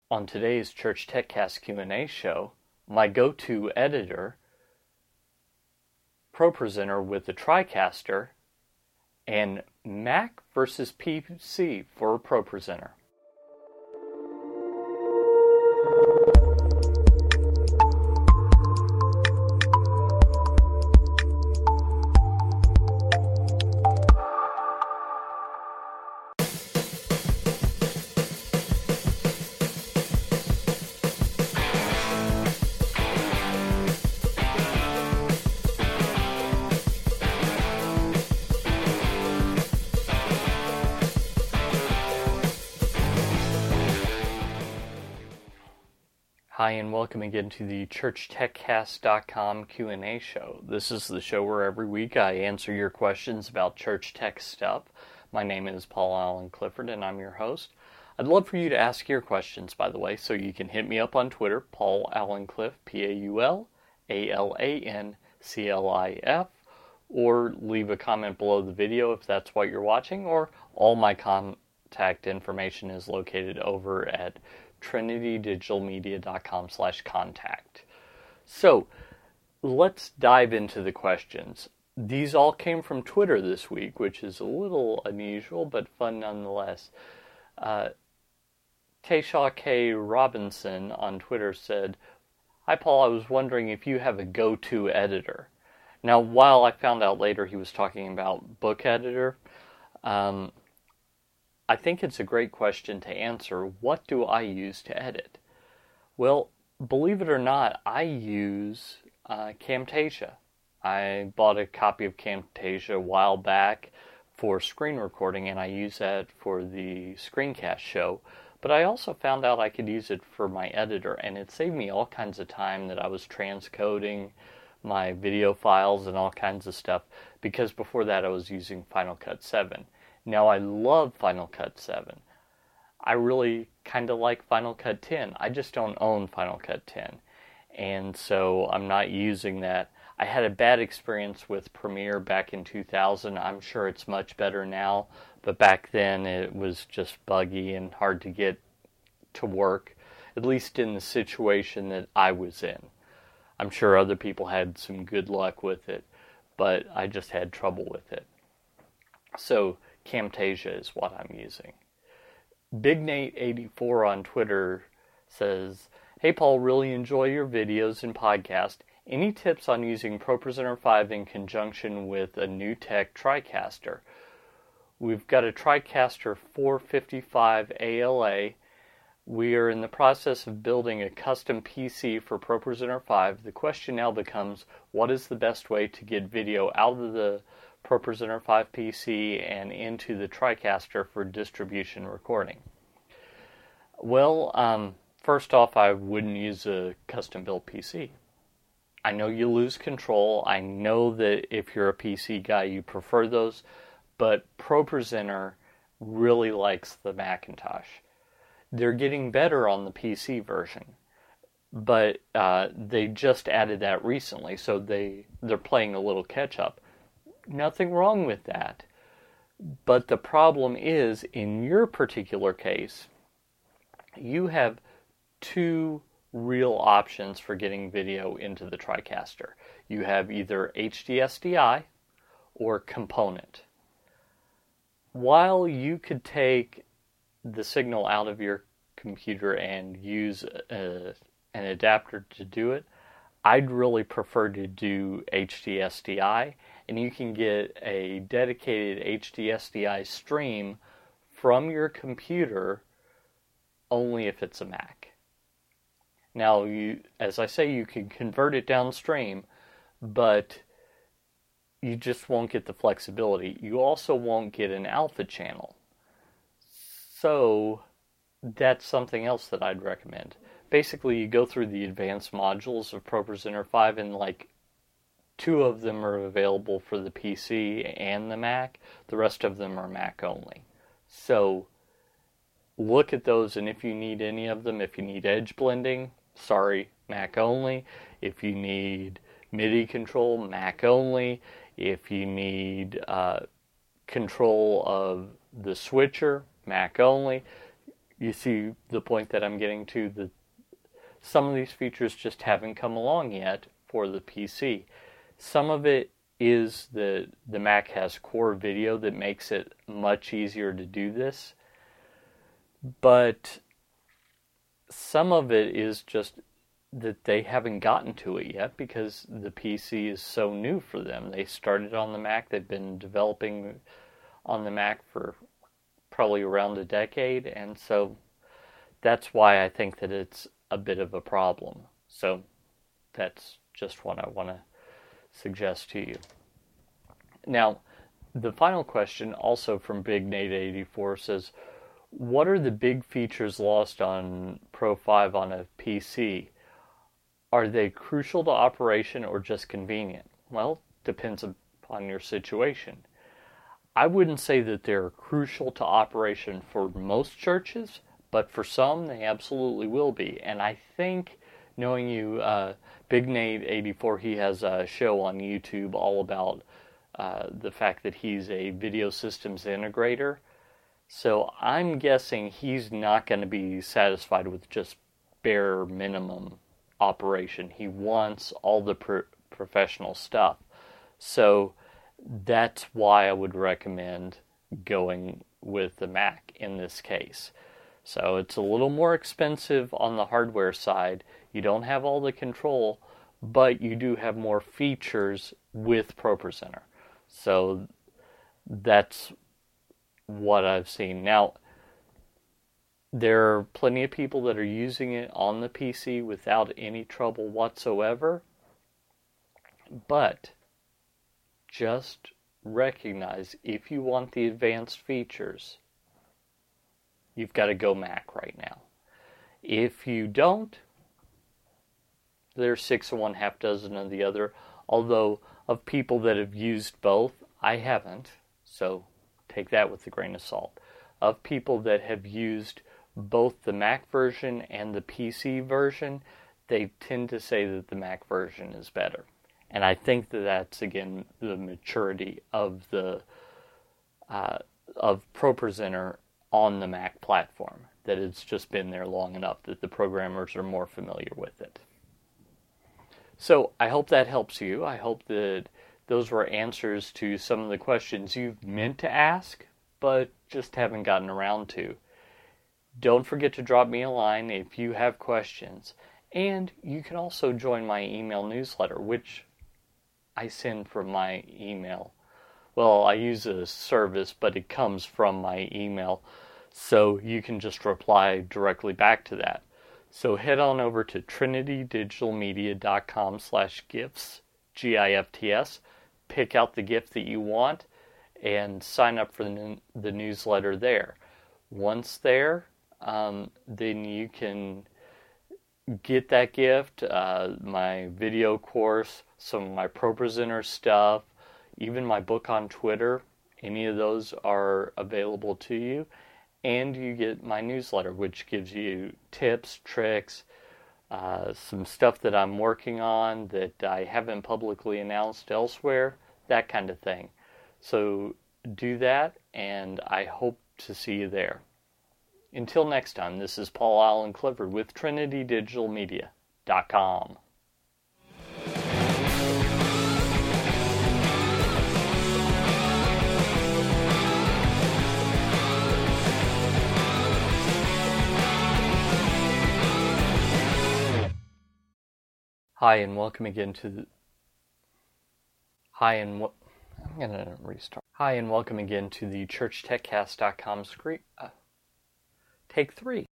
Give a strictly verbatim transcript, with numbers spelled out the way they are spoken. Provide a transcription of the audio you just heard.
On today's Church TechCast Q and A show, my go-to editor, ProPresenter with the TriCaster, and Mac versus P C for ProPresenter. Hi, and welcome again to the Church Tech Cast dot com Q and A show. This is the show where every week I answer your questions about church tech stuff. My name is Paul Allen Clifford, and I'm your host. I'd love for you to ask your questions, by the way, so you can hit me up on Twitter, Paul Allen Cliff, P A U L A L A N C L I F, or leave a comment below the video if that's what you're watching, or all my contact information is located over at trinity digital media dot com slash contact. So, let's dive into the questions. These all came from Twitter this week, which is a little unusual, but fun nonetheless. Uh, Tayshaw K. Robinson on Twitter said, "Hi Paul, I was wondering if you have a go-to editor." Now, while I found out later he was talking about Book Editor, um, I think it's a great question to answer. What do I use to edit? Well, believe it or not, I use uh, Camtasia. I bought a copy of Camtasia a while back for screen recording, and I use that for the screencast show. But I also found out I could use it for my editor, and it saved me all kinds of time that I was transcoding my video files and all kinds of stuff, because before that I was using Final Cut seven. Now, I love Final Cut seven. I really kind of like Final Cut ten. I just don't own Final Cut ten. And so I'm not using that. I had a bad experience with Premiere back in two thousand. I'm sure it's much better now. But back then it was just buggy and hard to get to work, at least in the situation that I was in. I'm sure other people had some good luck with it, but I just had trouble with it. So Camtasia is what I'm using. Big Nate eighty-four on Twitter says, "Hey Paul, really enjoy your videos and podcast. Any tips on using ProPresenter five in conjunction with a new tech TriCaster? We've got a TriCaster four fifty-five A L A. We are in the process of building a custom P C for ProPresenter five. The question now becomes, what is the best way to get video out of the ProPresenter five P C and into the TriCaster for distribution recording?" Well, um, first off, I wouldn't use a custom-built P C. I know you lose control. I know that if you're a P C guy, you prefer those, but ProPresenter really likes the Macintosh. They're getting better on the P C version, but uh, they just added that recently, so they, they're playing a little catch-up. Nothing wrong with that. But the problem is, in your particular case, you have two real options for getting video into the TriCaster. You have either H D S D I or component. While you could take the signal out of your computer and use a, an adapter to do it, I'd really prefer to do H D S D I, and you can get a dedicated H D S D I stream from your computer only if it's a Mac. Now, you, as I say, you can convert it downstream, but you just won't get the flexibility. You also won't get an alpha channel. So that's something else that I'd recommend. Basically, you go through the advanced modules of ProPresenter five, and like two of them are available for the P C and the Mac. The rest of them are Mac only. So look at those, and if you need any of them, if you need edge blending, sorry, Mac only. If you need MIDI control, Mac only. If you need uh, control of the switcher, Mac only. you see the point that I'm getting to, that some of these features just haven't come along yet for the P C. Some of it is that the Mac has core video that makes it much easier to do this. But some of it is just that they haven't gotten to it yet because the P C is so new for them. They started on the Mac. They've been developing on the Mac for probably around a decade. And so that's why I think that it's a bit of a problem. So that's just what I want to suggest to you. Now, the final question, also from Big Nate eighty-four, says, what are the big features lost on Pro five on a P C? Are they crucial to operation or just convenient? Well, depends upon your situation. I wouldn't say that they're crucial to operation for most churches, but for some, they absolutely will be. And I think, knowing you, uh, Big Nate eighty-four, he has a show on YouTube all about uh, the fact that he's a video systems integrator. So I'm guessing he's not going to be satisfied with just bare minimum operation. He wants all the pro- professional stuff. So that's why I would recommend going with the Mac in this case. So it's a little more expensive on the hardware side. You don't have all the control, but you do have more features with ProPresenter. So that's what I've seen. Now, there are plenty of people that are using it on the P C without any trouble whatsoever, but just recognize, if you want the advanced features, you've got to go Mac right now. If you don't, there's six of one, half dozen of the other. Although, of people that have used both, I haven't, so take that with a grain of salt. Of people that have used both the Mac version and the P C version, they tend to say that the Mac version is better. And I think that that's, again, the maturity of the uh, of ProPresenter on the Mac platform, that it's just been there long enough that the programmers are more familiar with it. So I hope that helps you. I hope that those were answers to some of the questions you've meant to ask, but just haven't gotten around to. Don't forget to drop me a line if you have questions. And you can also join my email newsletter, which I send from my email. Well, I use a service, but it comes from my email, so you can just reply directly back to that. So head on over to trinitydigitalmedia.com slash gifts, G I F T S, pick out the gift that you want, and sign up for the, the newsletter there. Once there, um, then you can get that gift, uh, my video course, some of my ProPresenter stuff, even my book on Twitter. Any of those are available to you. And you get my newsletter, which gives you tips, tricks, uh, some stuff that I'm working on that I haven't publicly announced elsewhere, that kind of thing. So do that, and I hope to see you there. Until next time, this is Paul Allen Clifford with Trinity Digital Media dot com. Hi, and welcome again to the... Hi, and what... I'm going to restart. Hi, and welcome again to the Church Tech Cast dot com screen... Uh, take three.